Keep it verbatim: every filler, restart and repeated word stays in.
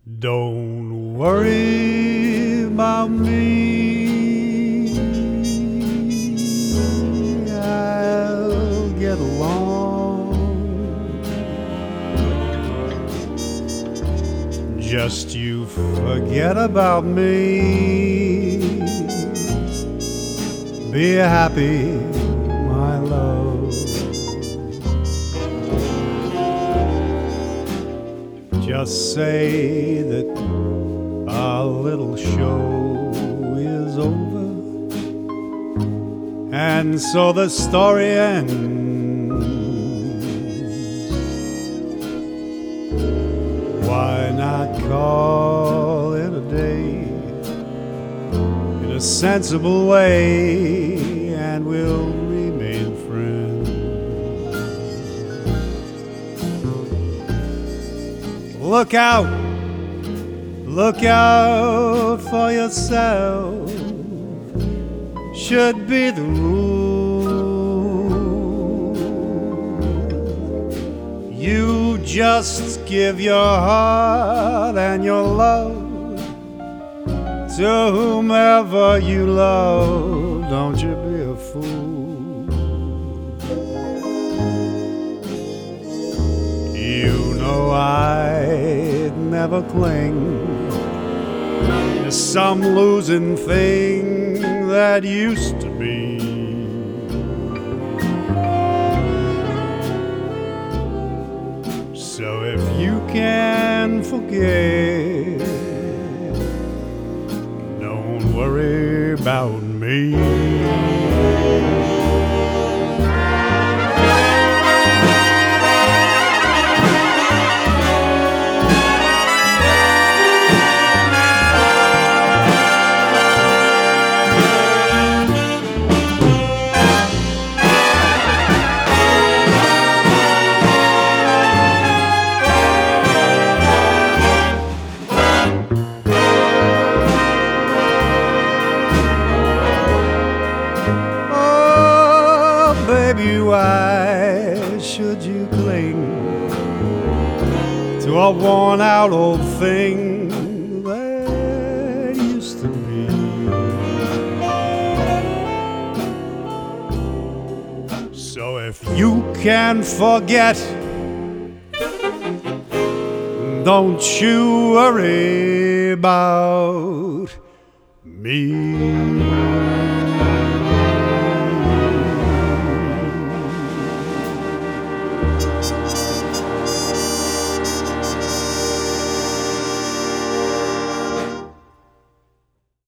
Don't worry about me, I'll get along. Just you forget about me, be happy, my love. Just say that our little show is over, and so the story ends. Why not call it a day in a sensible way, and we'll remain friends. Look out, look out for yourself, should be the rule. You just give your heart and your love to whomever you love. Don't you be a fool. You know I'd never cling to some losing thing that used to be. So if you can forget, don't worry about me. Baby, why should you cling to a worn-out old thing that used to be? So if you can forget, don't you worry about me.